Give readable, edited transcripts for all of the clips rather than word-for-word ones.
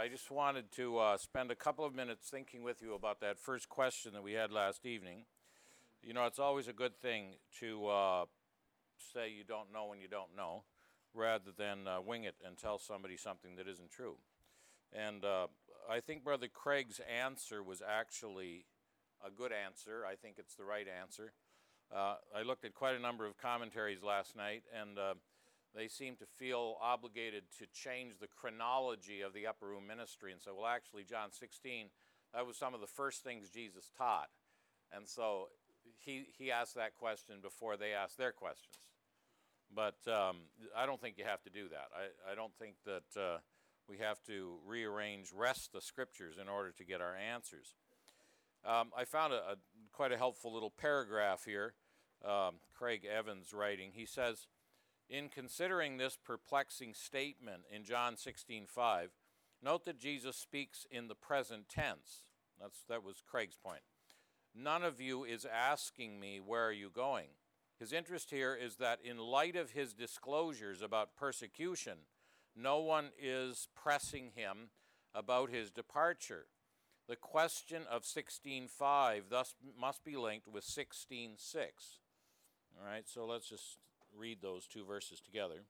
I just wanted to spend a couple of minutes thinking with you about that first question that we had last evening. You know, it's always a good thing to say you don't know when you don't know, rather than wing it and tell somebody something that isn't true. And I think Brother Craig's answer was actually a good answer. I think it's the right answer. I looked at quite a number of commentaries last night, and they seem to feel obligated to change the chronology of the upper room ministry and say, well, actually, John 16, that was some of the first things Jesus taught. And so he asked that question before they asked their questions. But I don't think you have to do that. I don't think that we have to wrest the scriptures in order to get our answers. I found quite a helpful little paragraph here, Craig Evans writing. He says, in considering this perplexing statement in John 16:5, note that Jesus speaks in the present tense. That was Craig's point. None of you is asking me, where are you going? His interest here is that in light of his disclosures about persecution, no one is pressing him about his departure. The question of 16:5 thus must be linked with 16:6. All right, so let's just read those two verses together.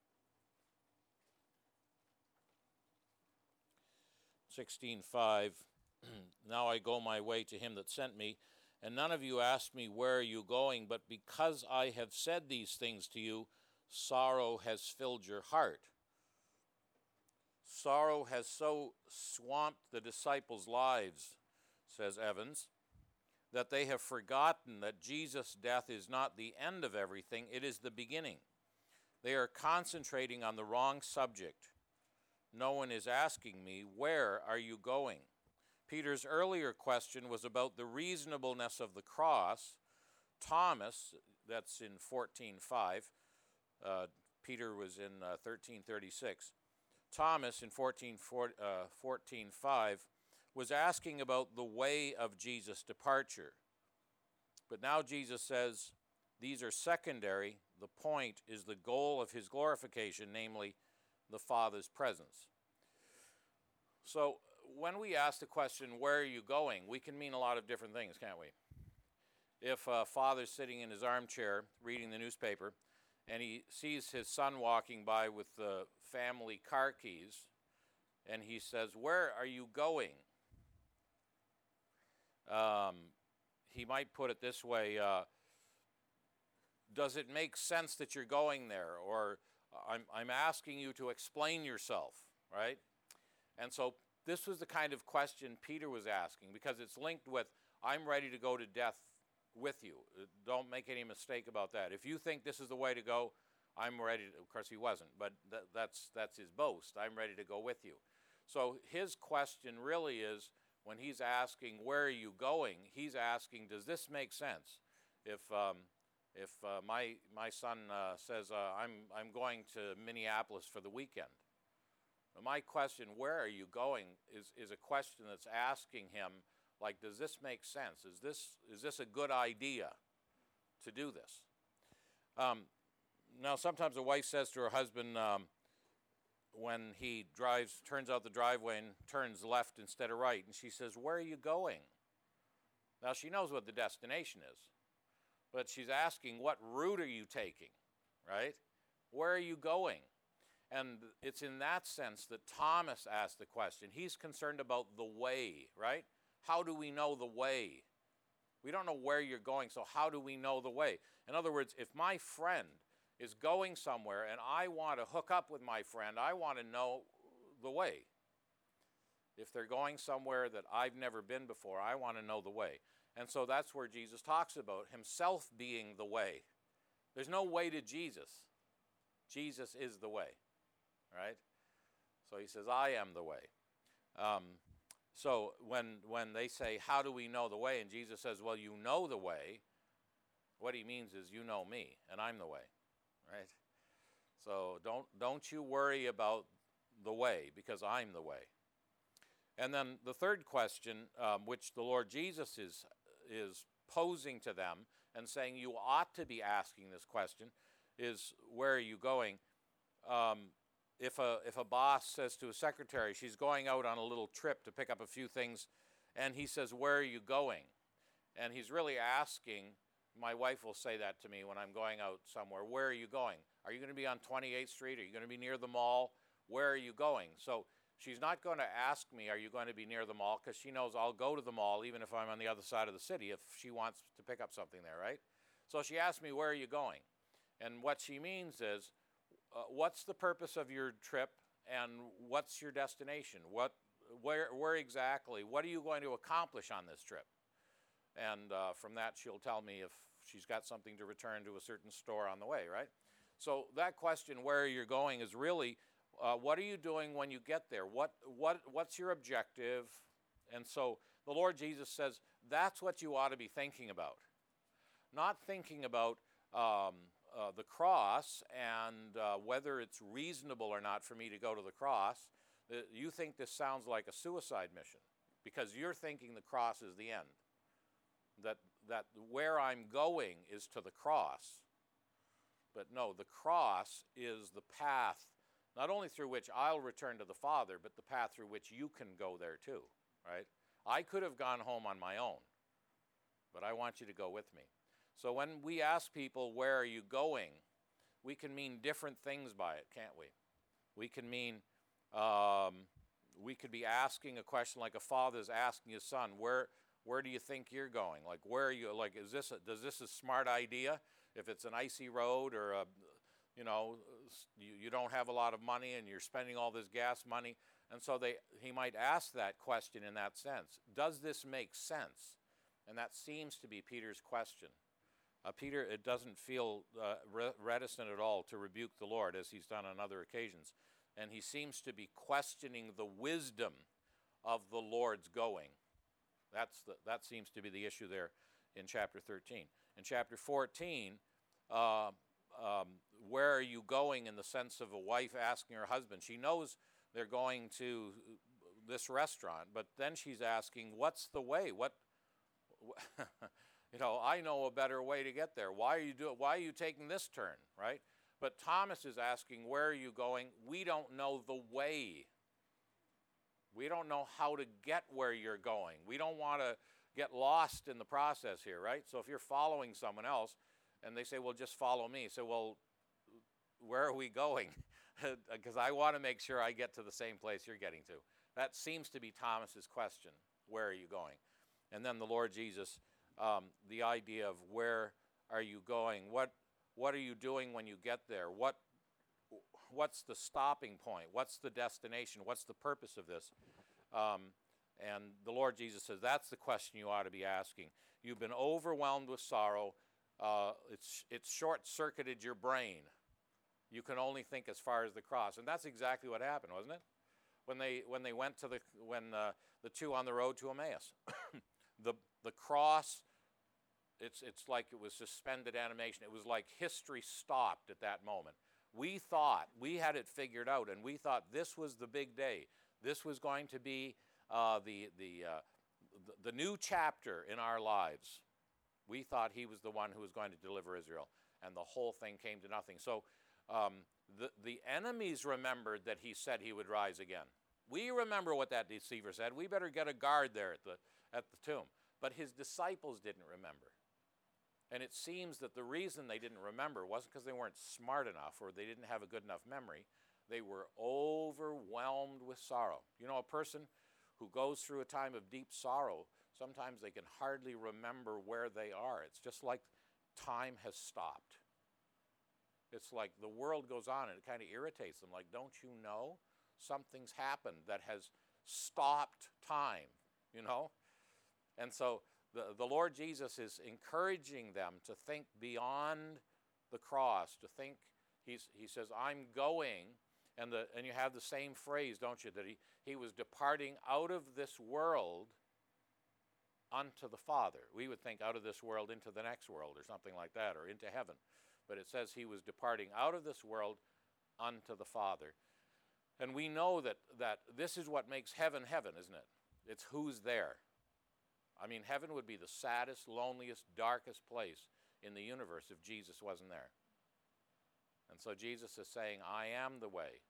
16:5, now I go my way to him that sent me, and none of you asked me, where are you going? But because I have said these things to you, sorrow has filled your heart. Sorrow has so swamped the disciples' lives, says Evans, that they have forgotten that Jesus' death is not the end of everything, it is the beginning. They are concentrating on the wrong subject. No one is asking me, where are you going? Peter's earlier question was about the reasonableness of the cross. Thomas, that's in 14:5, Peter was in 13:36. Thomas in 14:5 was asking about the way of Jesus' departure. But now Jesus says these are secondary. The point is the goal of his glorification, namely the Father's presence. So when we ask the question, where are you going, we can mean a lot of different things, can't we? If a father's sitting in his armchair reading the newspaper and he sees his son walking by with the family car keys and he says, where are you going? He might put it this way, does it make sense that you're going there? Or I'm asking you to explain yourself, right? And so this was the kind of question Peter was asking, because it's linked with, I'm ready to go to death with you. Don't make any mistake about that. If you think this is the way to go, I'm ready to, of course he wasn't, but that's his boast. I'm ready to go with you. So his question really is, when he's asking, where are you going, he's asking, does this make sense? If my son says, I'm going to Minneapolis for the weekend. My question, where are you going, is a question that's asking him, like, does this make sense? Is this a good idea to do this? Now, sometimes a wife says to her husband, when he turns out the driveway and turns left instead of right, and she says, where are you going? Now, she knows what the destination is, but she's asking, what route are you taking, right? Where are you going? And it's in that sense that Thomas asked the question. He's concerned about the way, right? How do we know the way? We don't know where you're going, so how do we know the way? In other words, if my friend is going somewhere and I want to hook up with my friend, I want to know the way. If they're going somewhere that I've never been before, I want to know the way. And so that's where Jesus talks about himself being the way. There's no way to Jesus. Jesus is the way, right? So he says, I am the way. So when they say, how do we know the way? And Jesus says, well, you know the way. What he means is, you know me, and I'm the way, right? So don't you worry about the way, because I'm the way. And then the third question, which the Lord Jesus is posing to them and saying you ought to be asking this question, is where are you going? if a boss says to a secretary, she's going out on a little trip to pick up a few things, and he says, "Where are you going?" And he's really asking, my wife will say that to me when I'm going out somewhere, "Where are you going? Are you going to be on 28th Street? Are you going to be near the mall? Where are you going?" So she's not going to ask me, "Are you going to be near the mall?" because she knows I'll go to the mall even if I'm on the other side of the city if she wants to pick up something there, right? So she asks me, "Where are you going?" And what she means is, what's the purpose of your trip and what's your destination? Where exactly, what are you going to accomplish on this trip? And from that, she'll tell me if she's got something to return to a certain store on the way, right? So that question, "where are you going?" is really, what are you doing when you get there? What's your objective? And so the Lord Jesus says that's what you ought to be thinking about. Not thinking about the cross and whether it's reasonable or not for me to go to the cross. You think this sounds like a suicide mission because you're thinking the cross is the end. That where I'm going is to the cross. But no, the cross is the path, not only through which I'll return to the Father, but the path through which you can go there too, right? I could have gone home on my own, but I want you to go with me. So when we ask people, "Where are you going?" we can mean different things by it, can't we? We can mean, we could be asking a question like a father's asking his son, where do you think you're going? Like, where are you, like, does this a smart idea? If it's an icy road or you don't have a lot of money and you're spending all this gas money. And so he might ask that question in that sense. Does this make sense? And that seems to be Peter's question. Peter, it doesn't feel reticent at all to rebuke the Lord as he's done on other occasions. And he seems to be questioning the wisdom of the Lord's going. That seems to be the issue there in chapter 13. In chapter 14, where are you going in the sense of a wife asking her husband? She knows they're going to this restaurant, but then she's asking, what's the way? I know a better way to get there. Why are you taking this turn, right? But Thomas is asking, where are you going? We don't know the way. We don't know how to get where you're going. We don't want to get lost in the process here, right? So if you're following someone else and they say, "Well, just follow me," so, "Well, where are we going?" Because I want to make sure I get to the same place you're getting to. That seems to be Thomas's question. Where are you going? And then the Lord Jesus, the idea of where are you going? What are you doing when you get there? What's the stopping point? What's the destination? What's the purpose of this? And the Lord Jesus says, that's the question you ought to be asking. You've been overwhelmed with sorrow. It's short-circuited your brain. You can only think as far as the cross. And that's exactly what happened, wasn't it? When they went to the two on the road to Emmaus. the cross, it's like it was suspended animation. It was like history stopped at that moment. We thought we had it figured out, and we thought this was the big day. This was going to be the new chapter in our lives. We thought he was the one who was going to deliver Israel, and the whole thing came to nothing. So the enemies remembered that he said he would rise again. We remember what that deceiver said. We better get a guard there at the tomb. But his disciples didn't remember. And it seems that the reason they didn't remember wasn't because they weren't smart enough or they didn't have a good enough memory. They were overwhelmed with sorrow. You know, a person who goes through a time of deep sorrow, sometimes they can hardly remember where they are. It's just like time has stopped. It's like the world goes on and it kind of irritates them. Like, don't you know? Something's happened that has stopped time, you know? And so the Lord Jesus is encouraging them to think beyond the cross, to think, he says, I'm going, and you have the same phrase, don't you, that he was departing out of this world unto the Father. We would think out of this world into the next world or something like that, or into heaven. But it says he was departing out of this world unto the Father. And we know that this is what makes heaven heaven, isn't it? It's who's there. I mean, heaven would be the saddest, loneliest, darkest place in the universe if Jesus wasn't there. And so Jesus is saying, I am the way.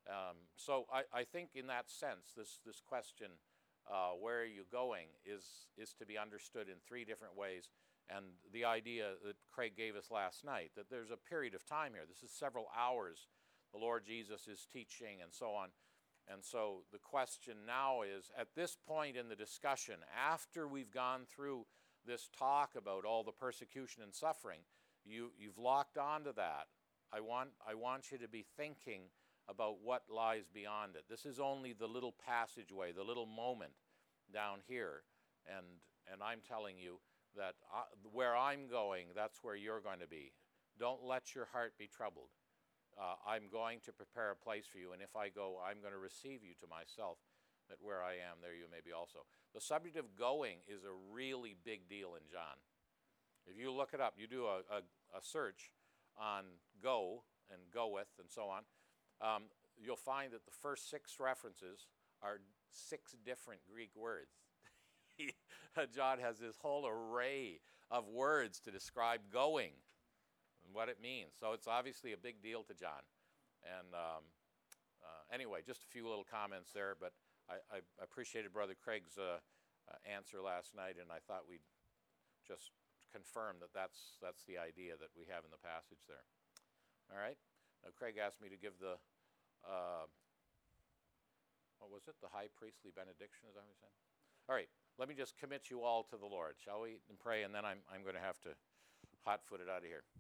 So I think in that sense, this question, where are you going, is to be understood in three different ways. And the idea that Craig gave us last night, that there's a period of time here. This is several hours the Lord Jesus is teaching and so on. And so the question now is, at this point in the discussion, after we've gone through this talk about all the persecution and suffering, you've locked onto that. I want you to be thinking about what lies beyond it. This is only the little passageway, the little moment down here. And I'm telling you that where I'm going, that's where you're going to be. Don't let your heart be troubled. I'm going to prepare a place for you, and if I go, I'm going to receive you to myself, that where I am, there you may be also. The subject of going is a really big deal in John. If you look it up, you do a search on go and goeth and so on, you'll find that the first 6 references are 6 different Greek words. John has this whole array of words to describe going and what it means. So it's obviously a big deal to John. And anyway, just a few little comments there, but I appreciated Brother Craig's answer last night, and I thought we'd just confirm that that's the idea that we have in the passage there. All right? Now, Craig asked me to give the, what was it? The high priestly benediction, is that what he said? All right, let me just commit you all to the Lord, shall we? And pray, and then I'm going to have to hot-foot it out of here.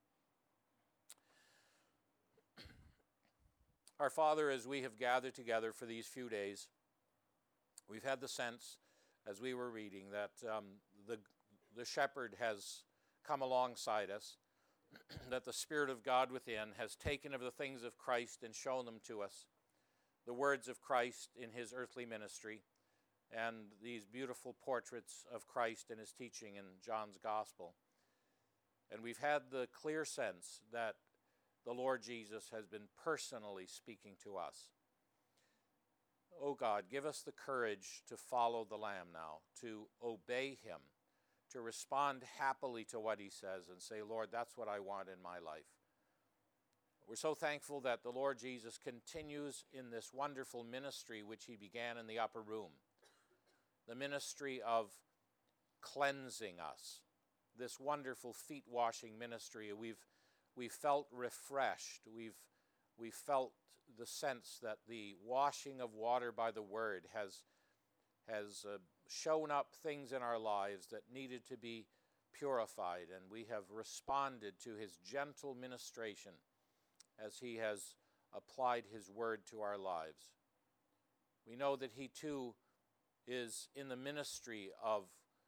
Our Father, as we have gathered together for these few days, we've had the sense, as we were reading, that the shepherd has come alongside us, that the Spirit of God within has taken of the things of Christ and shown them to us, the words of Christ in his earthly ministry, and these beautiful portraits of Christ in his teaching in John's Gospel. And we've had the clear sense that the Lord Jesus has been personally speaking to us. Oh God, give us the courage to follow the Lamb now, to obey him, to respond happily to what he says and say, Lord, that's what I want in my life. We're so thankful that the Lord Jesus continues in this wonderful ministry which he began in the upper room, the ministry of cleansing us, this wonderful feet-washing ministry. We've felt refreshed. We've felt the sense that the washing of water by the Word has shown up things in our lives that needed to be purified, and we have responded to his gentle ministration as he has applied his Word to our lives. We know that he too is in the ministry of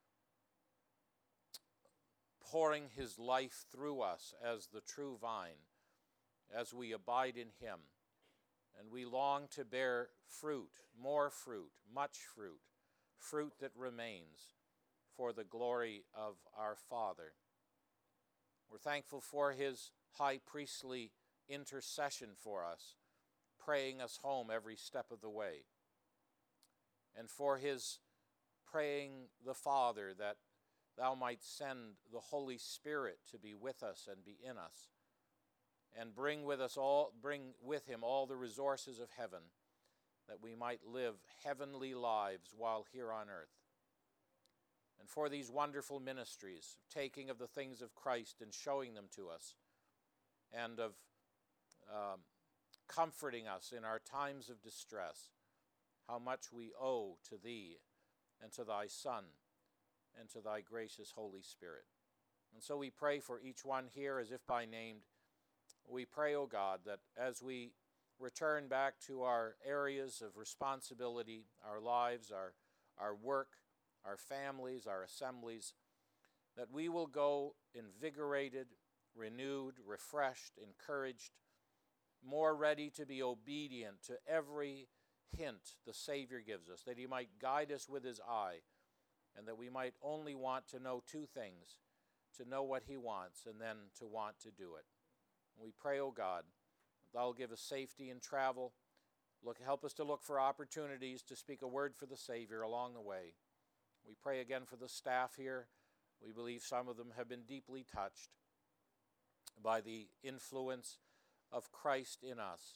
pouring his life through us as the true vine, as we abide in him. And we long to bear fruit, more fruit, much fruit, fruit that remains for the glory of our Father. We're thankful for his high priestly intercession for us, praying us home every step of the way, and for his praying the Father that thou might send the Holy Spirit to be with us and be in us, and bring with him all the resources of heaven, that we might live heavenly lives while here on earth. And for these wonderful ministries, taking of the things of Christ and showing them to us, and of comforting us in our times of distress, how much we owe to thee and to thy Son and to thy gracious Holy Spirit. And so we pray for each one here as if by name. We pray, O God, that as we return back to our areas of responsibility, our lives, our work, our families, our assemblies, that we will go invigorated, renewed, refreshed, encouraged, more ready to be obedient to every hint the Savior gives us, that he might guide us with his eye, and that we might only want to know 2 things, to know what he wants and then to want to do it. And we pray, O God, that thou will give us safety in travel. Help us to look for opportunities to speak a word for the Savior along the way. We pray again for the staff here. We believe some of them have been deeply touched by the influence of Christ in us,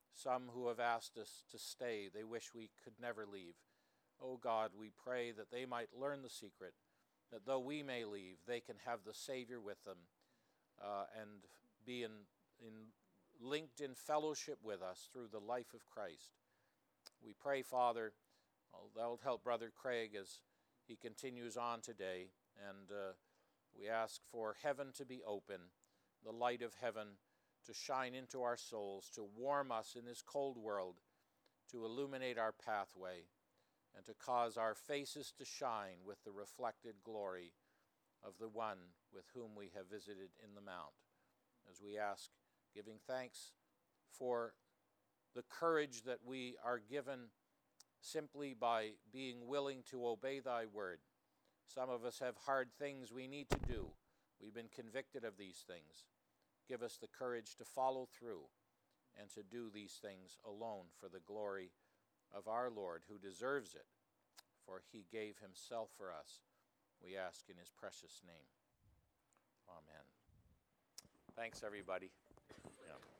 Some who have asked us to stay, they wish we could never leave. Oh God, we pray that they might learn the secret, that though we may leave, they can have the Savior with them and be linked in fellowship with us through the life of Christ. We pray, Father, that will help Brother Craig as he continues on today, and we ask for heaven to be open, the light of heaven to shine into our souls, to warm us in this cold world, to illuminate our pathway, and to cause our faces to shine with the reflected glory of the one with whom we have visited in the mount. As we ask, giving thanks for the courage that we are given simply by being willing to obey thy word. Some of us have hard things we need to do. We've been convicted of these things. Give us the courage to follow through and to do these things alone for the glory of our Lord, who deserves it, for he gave himself for us. We ask in his precious name. Amen. Thanks, everybody. Yeah.